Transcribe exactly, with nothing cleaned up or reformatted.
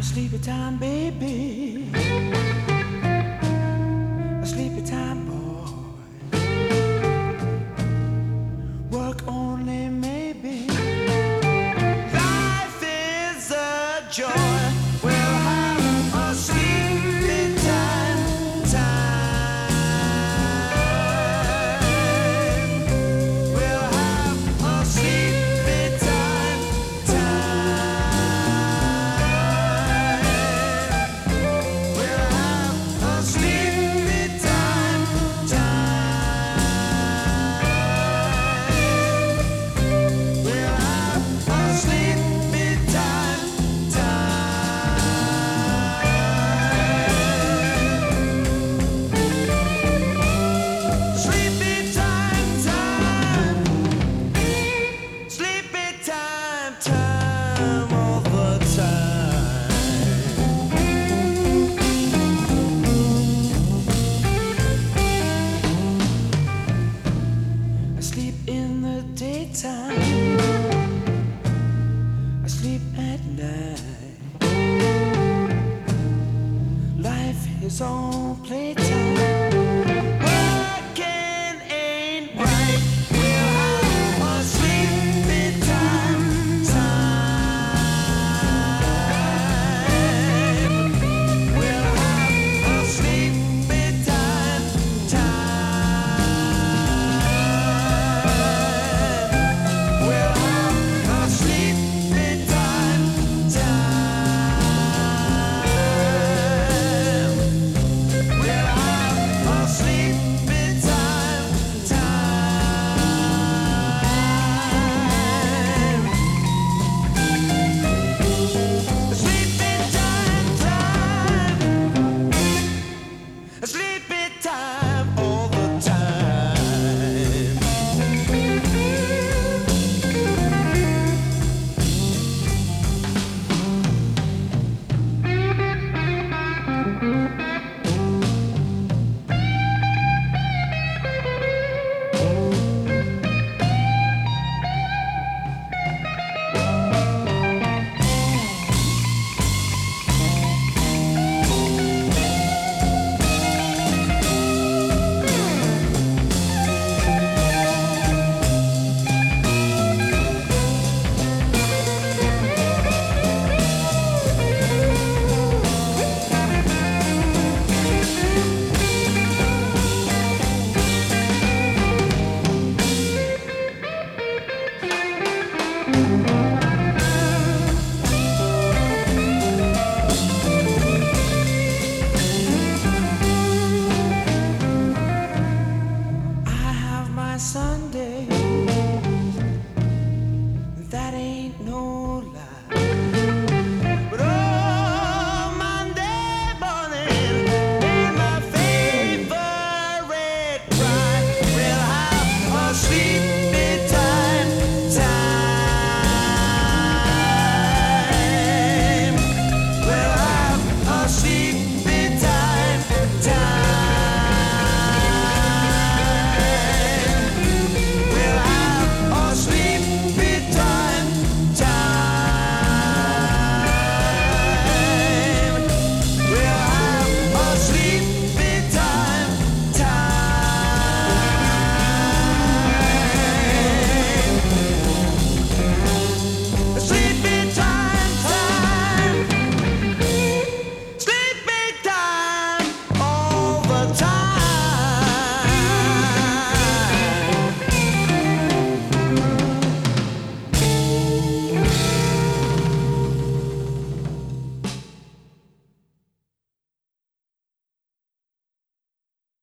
sleepy time, baby. A sleepy time, boy. Work only, maybe. Life is a joy. We'll have a sleepy time, time. We'll have a sleepy time, time. We'll have a sleepy time, time. We'll have a sleepy time, time. Sleepy time, time. Sleepy time, time, all the time. I sleep in the daytime. I sleep at night. Life is all playtime.